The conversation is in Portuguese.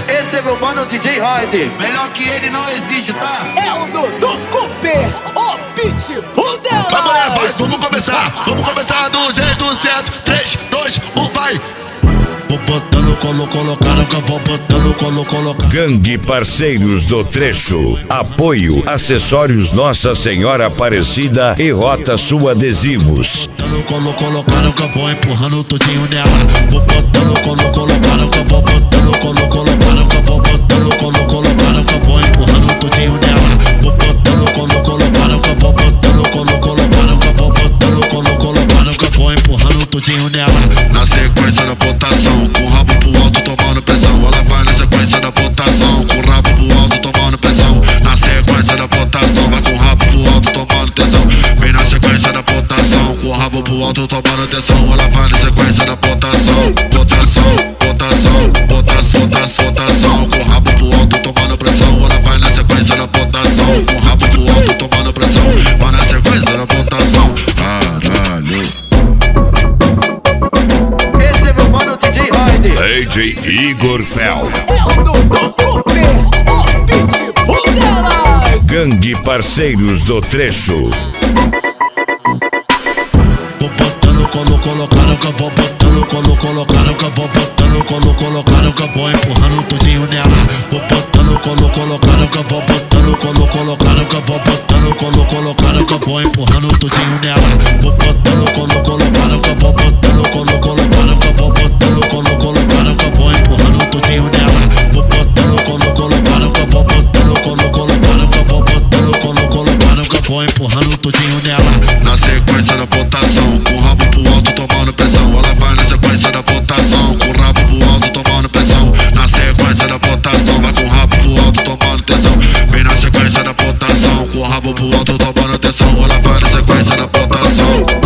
Esse é meu mano DJ Raider. Melhor que ele não existe, tá? É o Dudu Cooper, o pitbull dela. Vamos lá, vai, vamos começar do jeito certo. 3, 2, 1, vai. Vou botando, colocando, vou botando, colocando. Gangue Parceiros do Trecho. Apoio, acessórios Nossa Senhora Aparecida e Rota Sul Adesivos. Colocando, que eu vou empurrando tudinho nela. Vou botando, colocando, que eu vou botando, colocando, que eu vou botando, colocando, que eu vou empurrando tudinho nela. Vou botando, colocando, que eu vou botando, colocando, que eu vou botando, colocando, que eu vou empurrando tudinho nela. Na sequência da botação, com o rabo pro alto tomando pressão. Ela vai na sequência da botação, com o rabo pro alto tomando pressão. Na sequência da botação, vai com o rabo pro alto tomando tensão. Vem na sequência da botação, com o rabo pro alto tomando tensão. Ela vai na sequência da botação, botação, botação, botação, botação. Com o rabo pro alto tomando pressão. Ela vai na sequência da botação, com o rabo pro alto tomando pressão. Vai na sequência da botação. Caralho. DJ Igor Fel. É o Dudu Cooper, o pitbull delas. Gangue Parceiros do Trecho. Vou botando, colocando, que eu vou botando, colocando, que eu vou botando, colocando, que eu vou empurrando tudinho nela. Vou botando, colocando, que eu vou botando, colocando, que eu vou botando, colocando, que eu vou empurrando tudinho nela. Vou botando, colocando, que eu vou botando, colocando, que eu vou botando, colocando, que eu vou empurrando tudinho nela. Vou botando, colocando, que eu vou botando, colocando, que eu vou botando, colocando, que eu vou empurrando tudinho nela. Na sequência da botação, com o rabo pro alto tomando pressão. Ela vai na sequência da botação, com o rabo pro alto tomando pressão. Na sequência da botação, vai com o rabo pro alto tomando tensão. Vem na sequência da botação, com o rabo pro alto tomando tensão. Ela vai na sequência da botação.